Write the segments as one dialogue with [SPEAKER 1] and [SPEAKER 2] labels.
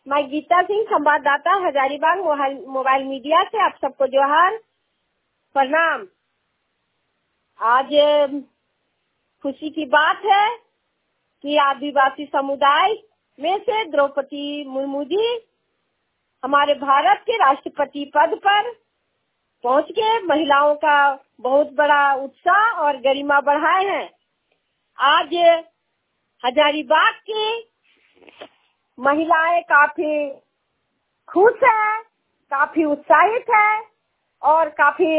[SPEAKER 1] मैं गीता सिंह, संवाददाता, Hazaribagh mobile media से आप सबको जोहार, प्रणाम। आज खुशी की बात है कि आदिवासी समुदाय में से द्रौपदी मुर्मू जी हमारे भारत के राष्ट्रपति पद पर पहुंच के महिलाओं का बहुत बड़ा उत्साह और गरिमा बढ़ाए हैं। आज हजारीबाग की महिलाएं काफी खुश है, काफी उत्साहित है और काफी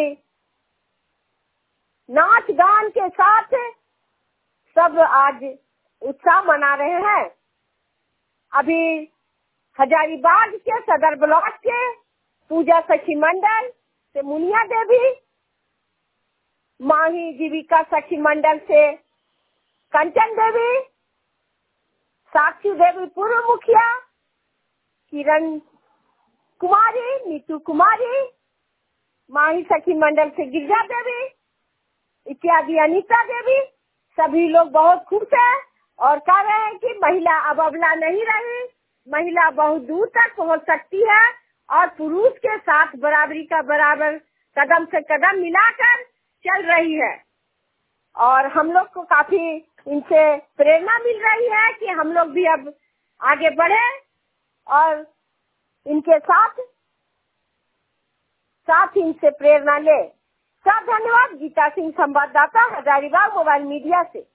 [SPEAKER 1] नाच गान के साथ सब आज उत्साह मना रहे हैं। अभी हजारीबाग के सदर ब्लॉक के पूजा सखी मंडल से मुनिया देवी, माही जीविका सखी मंडल से कंचन देवी, साक्षी देवी पूर्व मुखिया, किरण कुमारी, नीतू कुमारी, माही सखी मंडल से गिरजा देवी इत्यादि, अनीता देवी, सभी लोग बहुत खुश है और कह रहे हैं कि महिला अब अबला नहीं रही, महिला बहुत दूर तक पहुंच सकती है और पुरुष के साथ बराबरी का बराबर कदम से कदम मिलाकर चल रही है। और हम लोग को काफी इनसे प्रेरणा मिल रही है कि हम लोग भी अब आगे बढ़े और इनके साथ इनसे प्रेरणा ले। सब धन्यवाद। गीता सिंह, संवाददाता, हजारीबाग मोबाइल मीडिया से।